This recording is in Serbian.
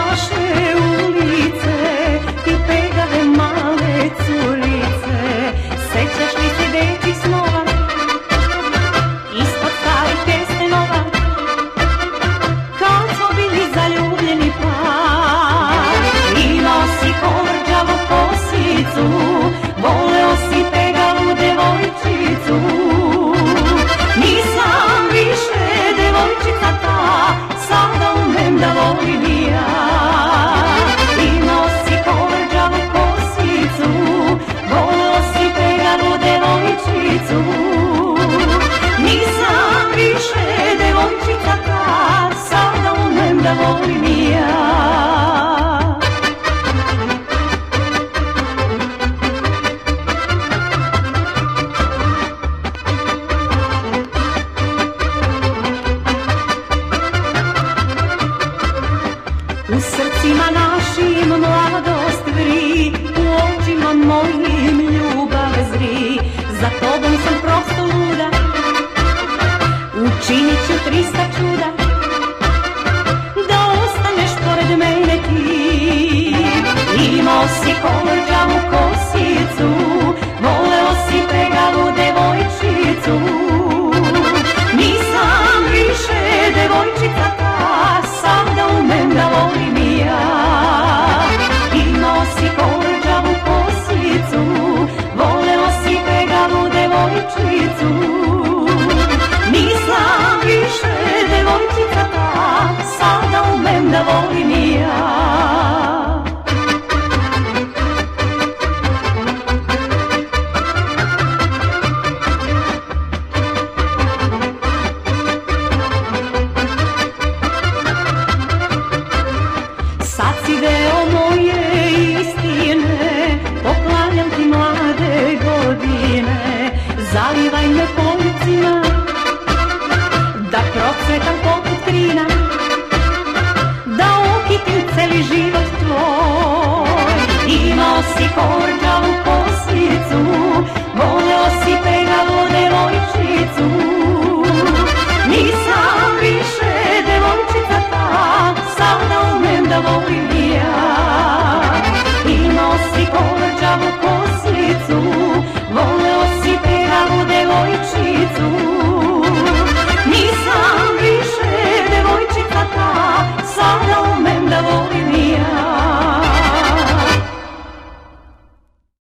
naše ulice i pegave male curice. Sećaš li se dečjih snova ispod starih kestenova, kad smo bili zaljubljeni par? Imao si kovrđavu kosicu, voleo si pegavu devojčicu. Nisam više devojčica ta, sada umem da volim i ja. Imao si kovrđavu kosicu, voleo si pegavu devojčicu. Nisam više devojčica ta, sada umem da volim i ja. U srcima našim mladost vri, u očima mojim ljubav zri. Za tobom sam prosto luda, učinit ću 300 čuda, da ostaneš pored mene ti. Imao si kovrđavu kosicu, voleo si pegavu devojčicu. Nisam više devojčica ta, sada umem da volim i ja. Imao si kovrđavu kosicu, voleo si pegavu devojčicu. Nisam više devojčica ta, sada umem da volim i ja. Sad si deo moje istine, poklanjam ti mlade godine. Zalivaj me policima, da procvetam poput krina, da okitim celi život tvoj. Imao si